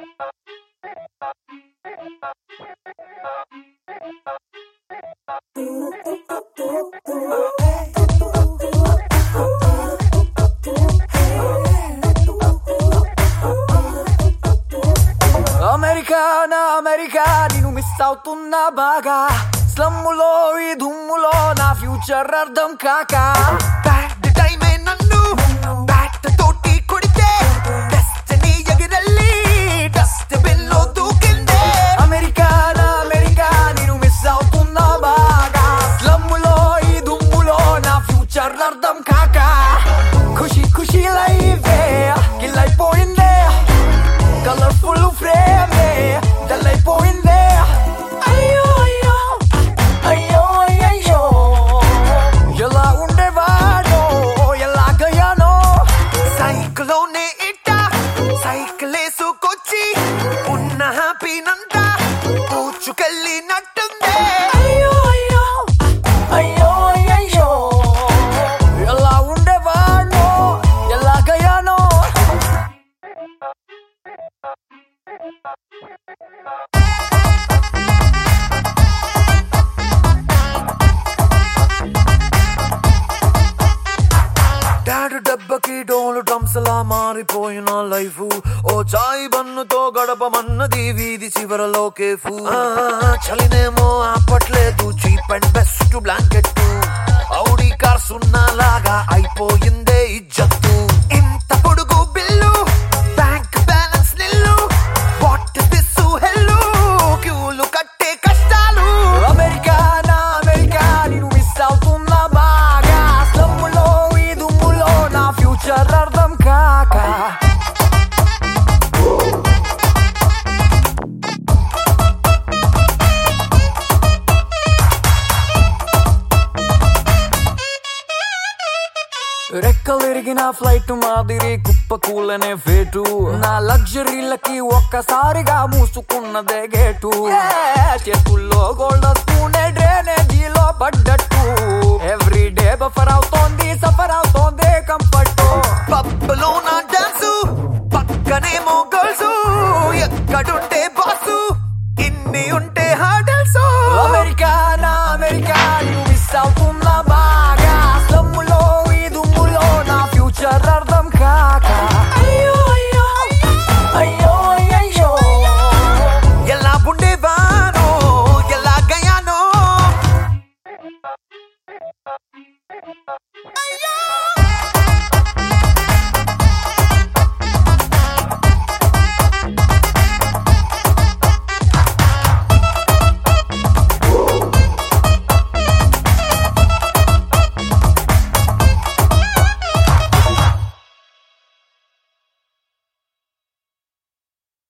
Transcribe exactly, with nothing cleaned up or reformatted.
America నా America నేను miss అవుతున్నా బాగా స్లమ్ములో ఈ దుమ్ములో నా ఫ్యూచర్ అర్థం కాక బ్యాడ్ టైమే నన్ను బ్యాట్ తోటి కొడితే డెస్టినీ ఎగిరెళ్ళి డస్ట్ బిన్ లో దూకిందే అమెరికా నా అమెరికా నేను మిస్ అవుతున్నా బాగా స్లమ్ములో ఈ దుమ్ములో నా ఫ్యూచర్ అర్థం కాక ఖుషి ఖుషి లైఫే గిల్లైపోయిందే కలర్ఫుల్ ఫ్రేమే డల్లైపోయిందే అయ్యో అయ్యో అయ్యో అయ్యో ఎలా ఉండేవాడో ఎలాగయ్యానో సైకిల్లోనే ఇట్ట సైకిల్ వేసుకొచ్చి ఉన్న హ్యాపీనంతా పూచుకెళ్ళినట్టుందే అయ్యో అయ్యో అయ్యో అయ్యో ఎలా ఉండేవాడో ఎలాగయ్యానో డాడు డబ్బకి డోలు డ్రమ్స్ లా మారిపోయిన లైఫ్ ఓ చాయ్ బన్నుతో గడపమన్నది వీధి చివరలో కేఫ్ చలినేమో ఆపట్లేదు cheap and best blanket Audi car సున్నాలాగా అయిపోయిందే ఇజ్జత్తు ఇంత పొడుగు bill bank balance nil what this hell క్యూలు కట్టే కష్టాలు అమెరికా నా అమెరికా నేను మిస్ అవుతున్నా బాగా స్లమ్ములో ఈ దుమ్ములో నా ఫ్యూచర్ అర్థం కాక రెక్కలిరిగిన ఫ్లైట్ మాదిరి కుప్ప కూలనే ఫేటు నా లగ్జరీలకి ఒక్కసారిగా మూసుకున్నదే గేటు చేతుల్లో గోల్డ్ స్పూనే డ్రైనేజీలో పడ్డట్టు ఎవ్రీ డే బఫర్ అవుతోంది సఫర్ అవుతోంది కంఫర్ట్ పబ్బులో నా డాన్సు పక్కనేమో గర్ల్స్ ఎక్కడుంటే